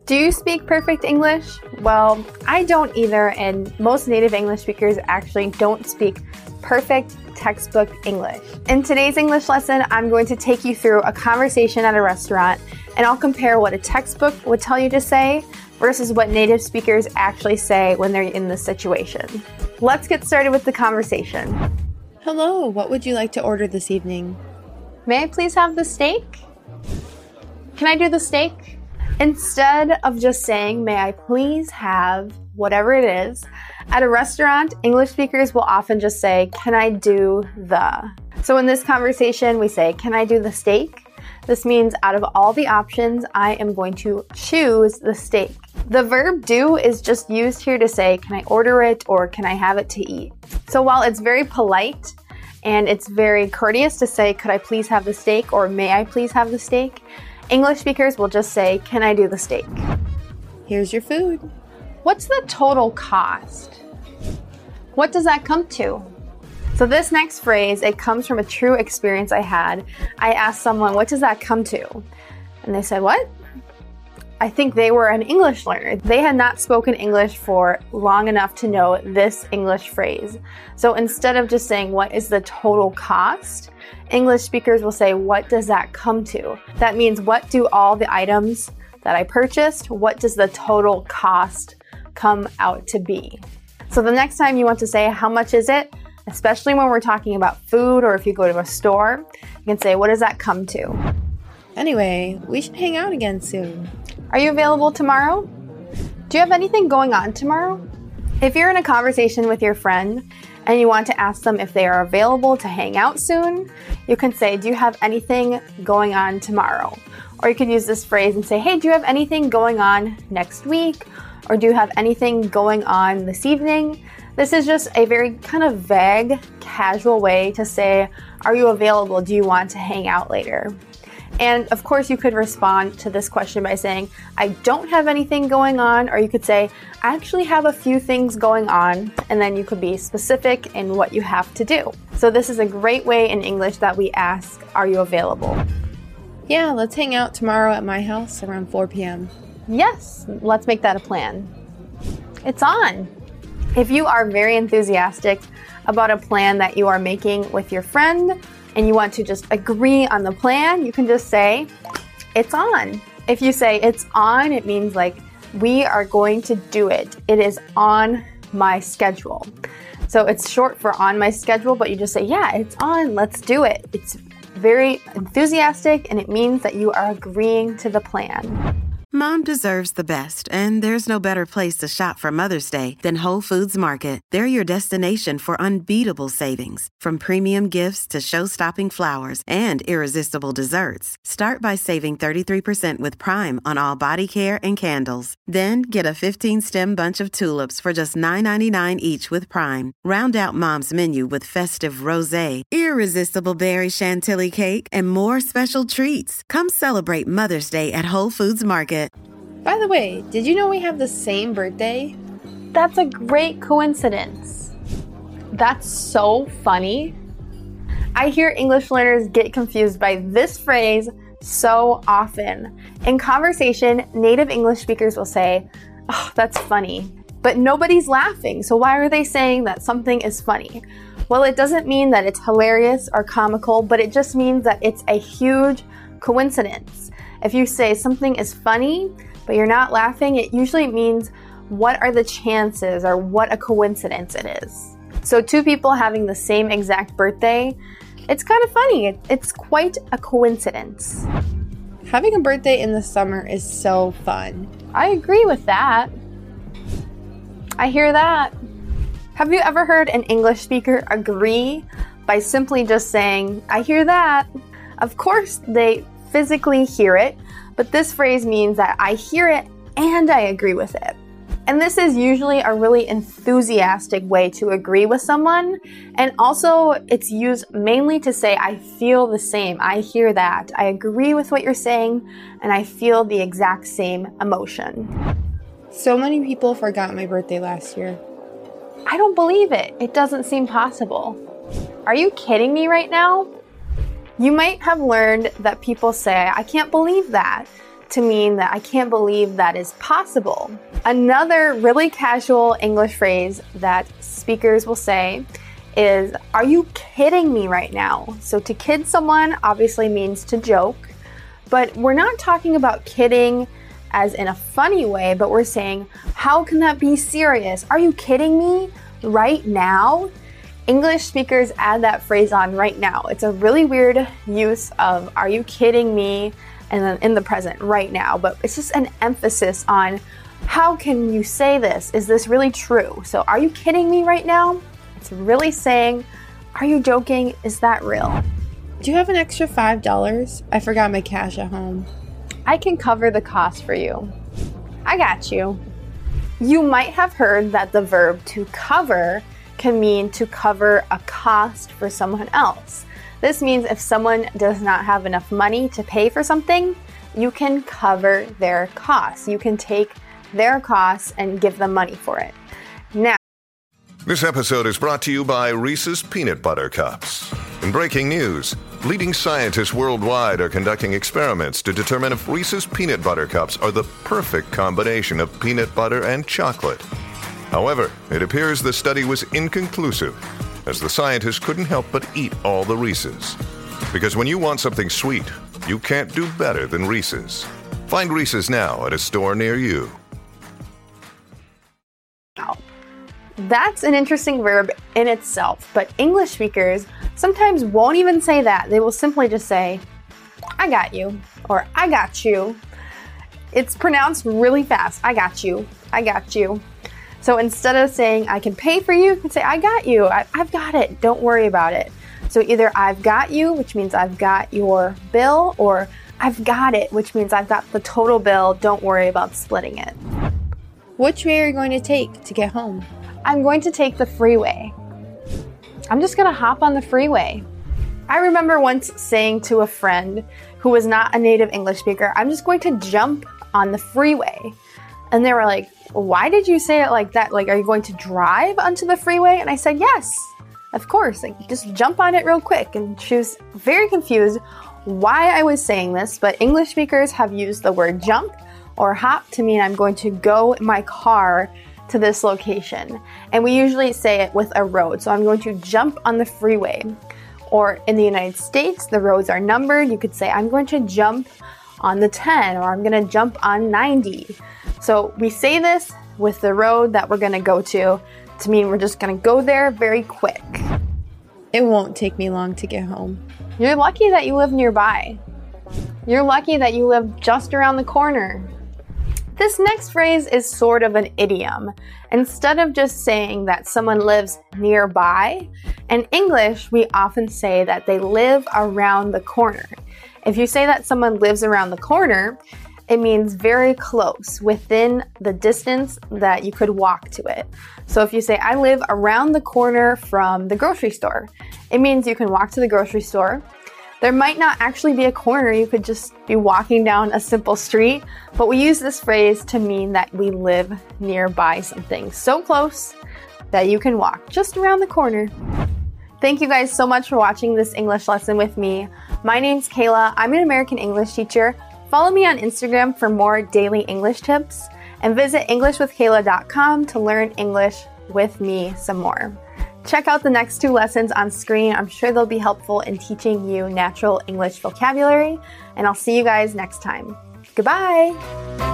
Do you speak perfect English? Well, I don't either, and most native English speakers actually don't speak perfect textbook English. In today's English lesson, I'm going to take you through a conversation at a restaurant, and I'll compare what a textbook would tell you to say versus what native speakers actually say when they're in this situation. Let's get started with the conversation. Hello, what would you like to order this evening? May I please have the steak? Can I do the steak? Instead of just saying, may I please have whatever it is, at a restaurant, English speakers will often just say, can I do the? So in this conversation, we say, can I do the steak? This means out of all the options, I am going to choose the steak. The verb do is just used here to say, can I order it or can I have it to eat? So while it's very polite and it's very courteous to say, could I please have the steak or may I please have the steak? English speakers will just say, can I do the steak? Here's your food. What's the total cost? What does that come to? So this next phrase, it comes from a true experience I had. I asked someone, what does that come to? And they said, what? I think they were an English learner. They had not spoken English for long enough to know this English phrase. So instead of just saying, what is the total cost? English speakers will say, what does that come to? That means, what do all the items that I purchased, what does the total cost come out to be? So the next time you want to say, how much is it? Especially when we're talking about food or if you go to a store, you can say, what does that come to? Anyway, we should hang out again soon. Are you available tomorrow? Do you have anything going on tomorrow? If you're in a conversation with your friend and you want to ask them if they are available to hang out soon, you can say, do you have anything going on tomorrow? Or you could use this phrase and say, hey, do you have anything going on next week? Or do you have anything going on this evening? This is just a very kind of vague, casual way to say, are you available? Do you want to hang out later? And of course, you could respond to this question by saying, I don't have anything going on, or you could say, I actually have a few things going on, and then you could be specific in what you have to do. So this is a great way in English that we ask, are you available? Yeah, let's hang out tomorrow at my house around 4 p.m. Yes, let's make that a plan. It's on. If you are very enthusiastic about a plan that you are making with your friend, and you want to just agree on the plan, you can just say, it's on. If you say it's on, it means like, we are going to do it. It is on my schedule. So it's short for on my schedule, but you just say, yeah, it's on, let's do it. It's very enthusiastic and it means that you are agreeing to the plan. Mom deserves the best, and there's no better place to shop for Mother's Day than Whole Foods Market. They're your destination for unbeatable savings, from premium gifts to show-stopping flowers and irresistible desserts. Start by saving 33% with Prime on all body care and candles. Then get a 15-stem bunch of tulips for just $9.99 each with Prime. Round out Mom's menu with festive rosé, irresistible berry chantilly cake, and more special treats. Come celebrate Mother's Day at Whole Foods Market. By the way, did you know we have the same birthday? That's a great coincidence. That's so funny. I hear English learners get confused by this phrase so often. In conversation, native English speakers will say, oh, that's funny, but nobody's laughing, so why are they saying that something is funny? Well, it doesn't mean that it's hilarious or comical, but it just means that it's a huge coincidence. If you say something is funny, but you're not laughing, it usually means what are the chances or what a coincidence it is. So two people having the same exact birthday, it's kind of funny. It's quite a coincidence. Having a birthday in the summer is so fun. I agree with that. I hear that. Have you ever heard an English speaker agree by simply just saying, I hear that? Of course, they physically hear it, but this phrase means that I hear it and I agree with it. And this is usually a really enthusiastic way to agree with someone. And also, it's used mainly to say, I feel the same. I hear that. I agree with what you're saying, and I feel the exact same emotion. So many people forgot my birthday last year. I don't believe it. It doesn't seem possible. Are you kidding me right now? You might have learned that people say, I can't believe that. to mean that I can't believe that is possible. Another really casual English phrase that speakers will say is, are you kidding me right now? So to kid someone obviously means to joke, but we're not talking about kidding as in a funny way, but we're saying, how can that be serious? Are you kidding me right now? English speakers add that phrase on right now. It's a really weird use of are you kidding me and then in the present right now, but it's just an emphasis on how can you say this? Is this really true? So are you kidding me right now? It's really saying, are you joking? Is that real? Do you have an extra $5? I forgot my cash at home. I can cover the cost for you. I got you. You might have heard that the verb to cover can mean to cover a cost for someone else. This means if someone does not have enough money to pay for something, you can cover their costs. You can take their costs and give them money for it. Now, this episode is brought to you by Reese's Peanut Butter Cups. In breaking news, leading scientists worldwide are conducting experiments to determine if Reese's Peanut Butter Cups are the perfect combination of peanut butter and chocolate. However, it appears the study was inconclusive, as the scientists couldn't help but eat all the Reese's. Because when you want something sweet, you can't do better than Reese's. Find Reese's now at a store near you. that's an interesting verb in itself, but English speakers sometimes won't even say that. They will simply just say, I got you, or I got you. It's pronounced really fast. I got you. I got you. So instead of saying, I can pay for you, you can say, I got you. I've got it. Don't worry about it. So either I've got you, which means I've got your bill, or I've got it, which means I've got the total bill. Don't worry about splitting it. Which way are you going to take to get home? I'm going to take the freeway. I'm just going to hop on the freeway. I remember once saying to a friend who was not a native English speaker, I'm just going to jump on the freeway. And they were like, why did you say it like that? Like, are you going to drive onto the freeway? And I said, yes, of course. Like, just jump on it real quick. And she was very confused why I was saying this, but English speakers have used the word jump or hop to mean I'm going to go in my car to this location. And we usually say it with a road. So I'm going to jump on the freeway. Or in the United States, the roads are numbered. You could say, I'm going to jump on the 10, or I'm going to jump on 90. So we say this with the road that we're going to go to mean we're just going to go there very quick. It won't take me long to get home. You're lucky that you live nearby. You're lucky that you live just around the corner. This next phrase is sort of an idiom. Instead of just saying that someone lives nearby, in English, we often say that they live around the corner. If you say that someone lives around the corner, it means very close, within the distance that you could walk to it. So if you say, I live around the corner from the grocery store, it means you can walk to the grocery store. There might not actually be a corner, you could just be walking down a simple street, but we use this phrase to mean that we live nearby something so close that you can walk just around the corner. Thank you guys so much for watching this English lesson with me. My name's Kayla. I'm an American English teacher. Follow me on Instagram for more daily English tips, and visit EnglishWithKayla.com to learn English with me some more. Check out the next 2 lessons on screen. I'm sure they'll be helpful in teaching you natural English vocabulary, and I'll see you guys next time. Goodbye!